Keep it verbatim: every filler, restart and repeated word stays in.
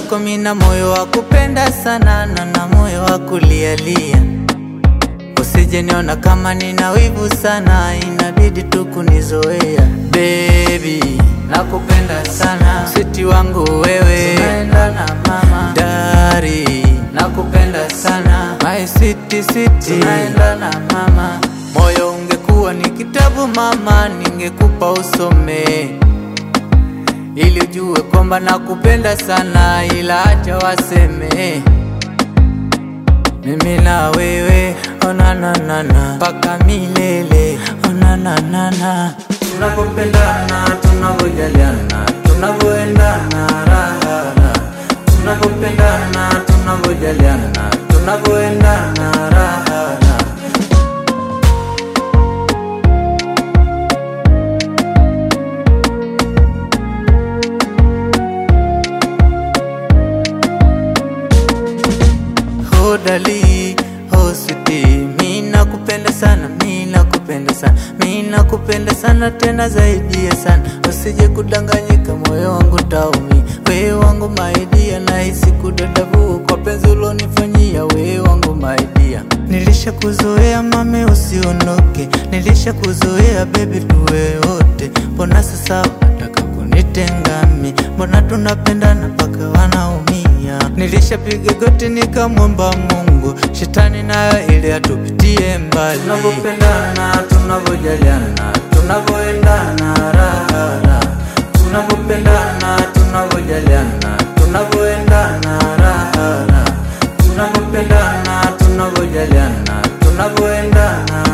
Mwenzako mina moyo wa kupenda sana na na moyo wa kulialia. Usije niona kama nina wivu sana, inabidi tu kunizoea. Baby, nakupenda sana, sweet wangu wewe, tunaendana mama. Dari, nakupenda sana, my sweet sweet, tunaendana mama. Moyo ungekuwa ni kitabu mama, ningekupa usome, ili ujue kwamba nakupenda sana, ila acha waseme. Mimi na wewe, oh na na na na, paka milele, oh na na na na. Tunapopendana, tunavojaliana, tunavoendana raha. Tunapopendana, tunavojaliana, tunavoendana raha. Oh dali, oh sweetie, mimi nakupenda sana, mimi nakupenda sana, mimi nakupenda sana tena zaidi ya sana. Usije kudanganyika, moyo wangu taumi, wewe wangu my dear, nahisi kudadavu kwa penzi ulonifanyia, wewe wangu my dear. Nilishakuzoea mame, usiondoke, nilishakuzoea baby, tuwe wote. Mbona sasa unataka kunitenga mimi? Mbona tunapendana mpaka wanaumia? Nilishapiga goti nikamwomba Mungu, shetani nayo ili atupitie mbali. Tunapopendana, tunavojaliana, tunavoendana raha. Tunapopendana, tunavojaliana, tunavoendana raha. Tunapopendana, tunavojaliana, tunavoendana